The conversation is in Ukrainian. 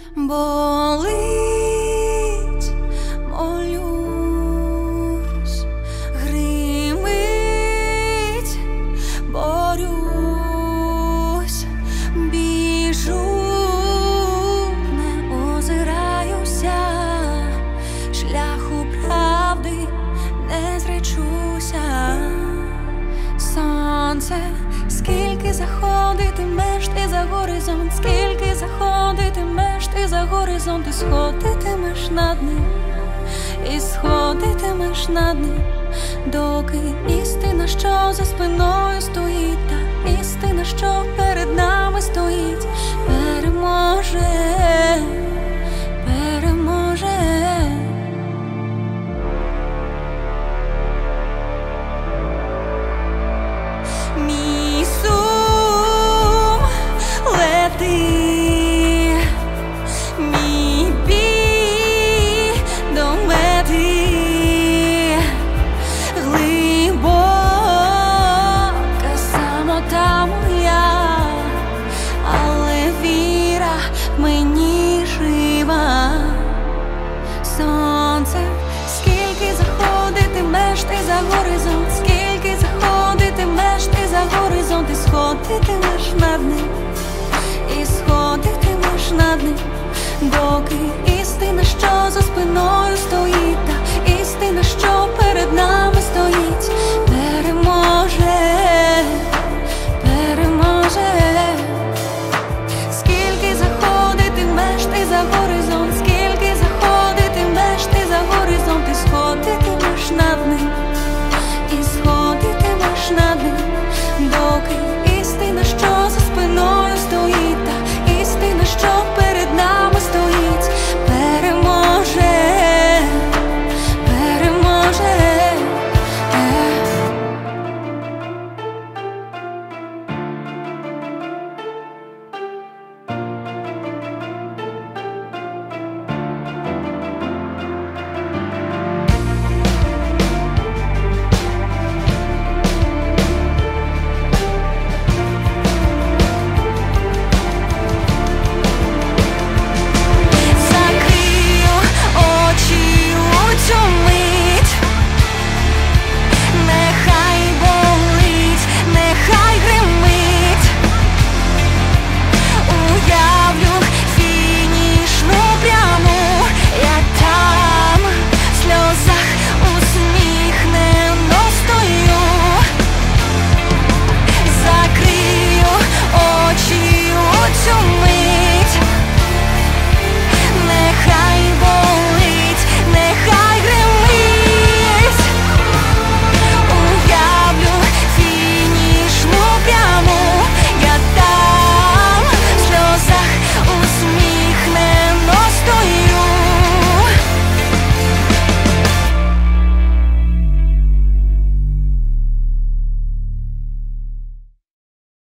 болить, молюсь, гримить, борюсь, біжу, не озираюся, шляху правди не зречуся. Сонце, скільки заходитимеш ти за горизонт, скільки заходитимеш ти за горизонт, і сходитимеш над ним, і сходитимеш над ним, доки істина, що за спиною стоїть, та істина, що перед нами стоїть, переможе, переможе. Мій сум лети, мій бій до мети, глибока самота моя, але віра мені жива. Сонце, скільки заходитимеш ти за горизонт, скільки заходитимеш ти за горизонт, і сходитимеш над ним, і сходитимеш над ним, доки істина, що за спиною стоїть,